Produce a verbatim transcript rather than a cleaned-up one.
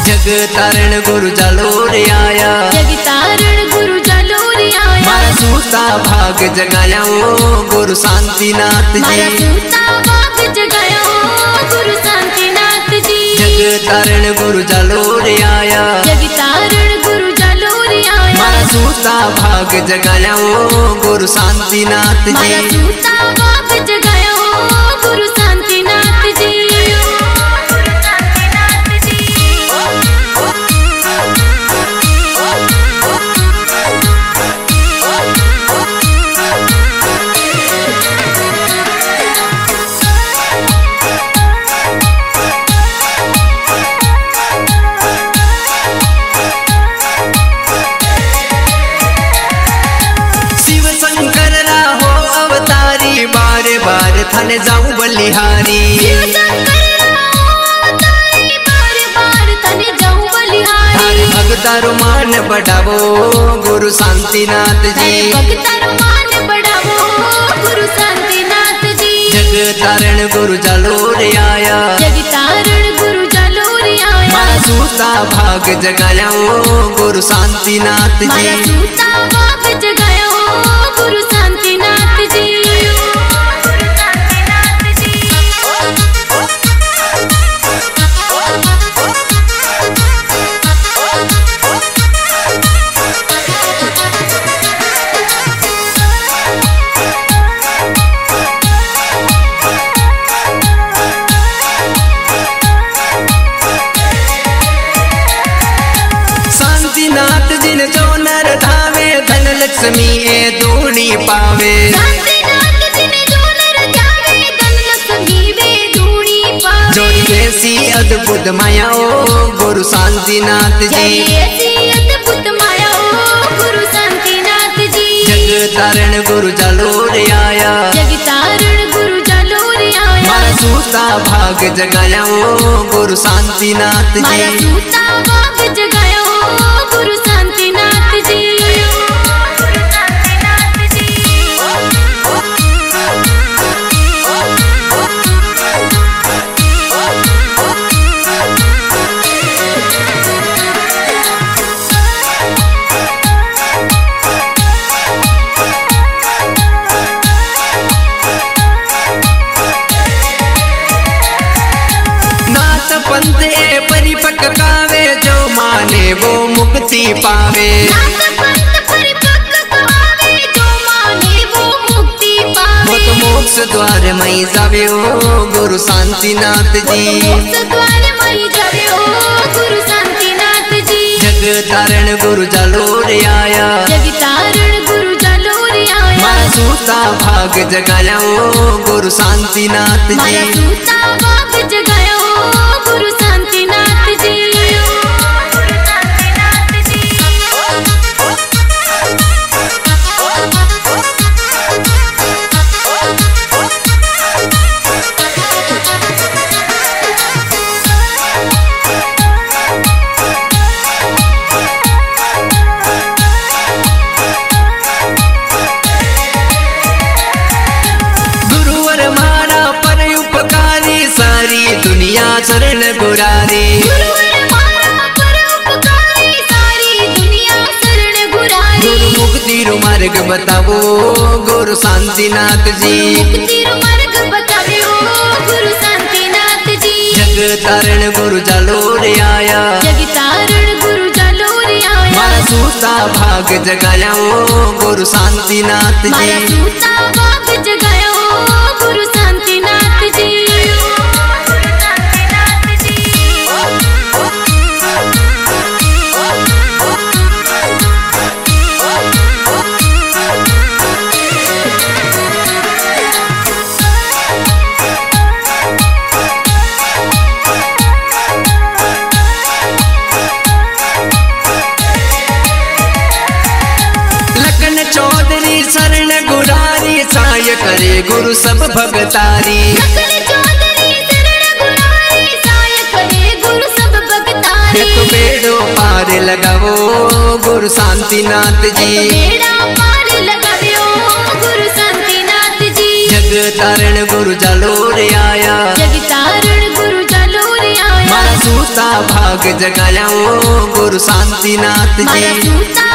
जग तारण गुरु जलोर आया, जग तारण गुरु जलोर आया। मारा सूता भाग जगाया ओ गुरु शांतिनाथ जी, मारा सूता भाग जगाया ओ गुरु शांतिनाथ जी। जग तारण गुरु जलोर आया, जग तारण गुरु जलोर आया। मारा सूता भाग जगाया ओ गुरु शांतिनाथ जी, मारा सूता भाग जगाया ओ गुरु शांतिनाथ जी। बार थाने जाऊं बलिहारी, थारे भगतारो मान बढ़ावो गुरु शांतिनाथ जी, भगतारो मान बढ़ावो गुरु शांतिनाथ जी। जग तारण गुरु जलोर आया, जग तारण गुरु जलोर आया। मारा सूता भाग जगाया ओ गुरु शांतिनाथ जी, मारा सूता भाग जगाया ओ गुरु शांतिनाथ जी। शांतिनाथ जिन जो नर धावे धन लक्ष्मी ए दूनी पावे, शांतिनाथ जिन जो नर धावे धन लक्ष्मी वे दूनी पावे। जोड़ी ऐसी अद्भुत माया ओ गुरु शांतिनाथ जी, ऐसी अद्भुत माया ओ गुरु शांतिनाथ जी। जग तारण गुरु जलोर आया, जग तारण गुरु जलोर आया। मारा सूता भाग जगाया ओ गुरु शांतिनाथ जी, मारा सूता भाग जगाया ओ गुरु शांतिनाथ जी। नाथ पंथ ए परिपक्व कावे, जो माने वो मुक्ति पावे, नाथ पंथ परिपक्व कहावे, जो माने वो मुक्ति पावे। वो तो मोक्ष द्वार मई जावे ओ गुरु शांतिनाथ जी, मोक्ष द्वार मई जावे ओ गुरु शांतिनाथ जी। जग तारण गुरु जलोर आया, जग तारण गुरु जलोर आया। मारा सूता भाग जगाया ओ गुरु शांतिनाथ मारा जी, सूता भाग जगाया ओ गुरु शांतिनाथ जी। गुरुवर मारा पर उपकारी, सारी दुनिया शरण गुरारी, गुरुवर मारा परोपकारी, सारी दुनिया शरण गुरारी। गुरु मुक्ति रो मार्ग बतावो गुरु शांतिनाथ जी, मुक्ति रो मार्ग बतावे ओ गुरु शांतिनाथ जी। जग तारण गुरु जलोर आया, जग तारण गुरु जलोर आया। मारा सूता भाग जगाया ओ गुरु शांतिनाथ मारा जी, सूता भाग जगाया ओ गुरु शांतिनाथ जी। लखन चौधरी शरण गुरारी, साय करे गुरु सब भगतारी, लखन चौधरी शरण गुरारी, साय करे गुरु सब भगतारी। एक बेड़ो पार लगावो गुरु शांतिनाथ जी, बेड़ा पार लगावे ओ गुरु शांतिनाथ जी। जग तारण गुरु जलोर आया, जग तारण गुरु जलोर आया। मारा सूता भाग जगाया गुरु शांतिनाथ मारा जी। सूता